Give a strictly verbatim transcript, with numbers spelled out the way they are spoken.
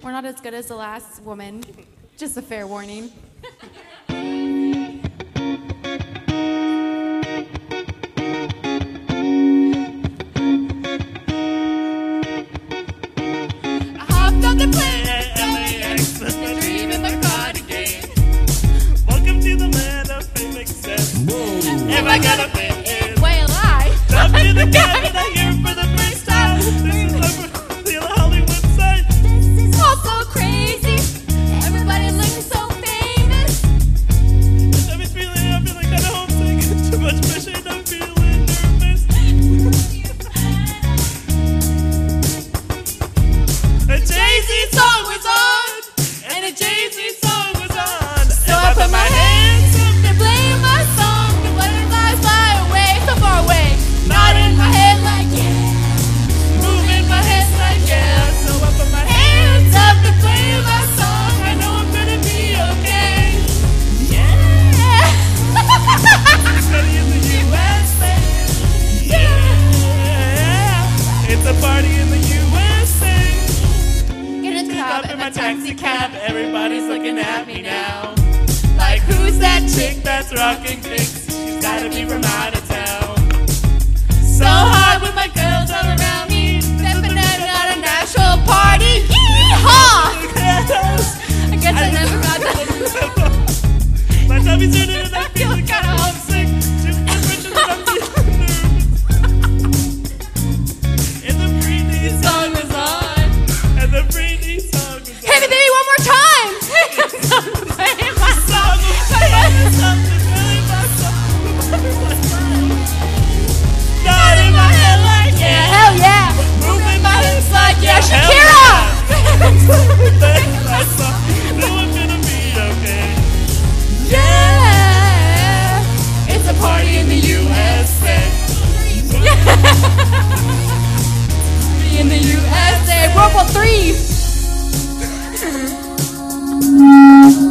We're not as good as the last woman. Just a fair warning. I hopped on the plane at L A X, a dream in my cardigan. Welcome to the land of fame excess. If I got a fit in, Well, I. jump in the cab and I hear for the first time. This is over the Hollywood side. This is all so crazy. Everybody looking so famous. I'm feeling, I'm feeling kind of homesick. Too much pressure and I'm feeling nervous. A Jay-Z song was on, and a Jay-Z song was on. So I put my hands up to play my song. The butterflies fly away, so far away. Nodding my head like yeah. Moving my hands like yeah. So I put my Hands up to play my song. I know I'm gonna be okay. Yeah. Party in the U S A. Yeah. It's a party in the U S A. Get in the Up cab in and my a taxi taxi cab, cab. everybody's looking at me now. Like, who's that chick that's rocking kicks? She's gotta be from out of town. So hard with my girls all around me. Stepping out at a national party. Yeehaw! I guess I never got that. My tummy's turning and I'm feeling kinda homesick. Too much pressure that I'm feeling nervous. And the Britney song is on. And the Britney song is on. Hit me, baby, one more time. Song of fame, something really my song. Nodding my head like yeah. Hell yeah. Moving my hips like yeah. Shakira. That's my song. Know I'm gonna be okay. Yeah. It's a party in the U S A. In the U S A. World War Three.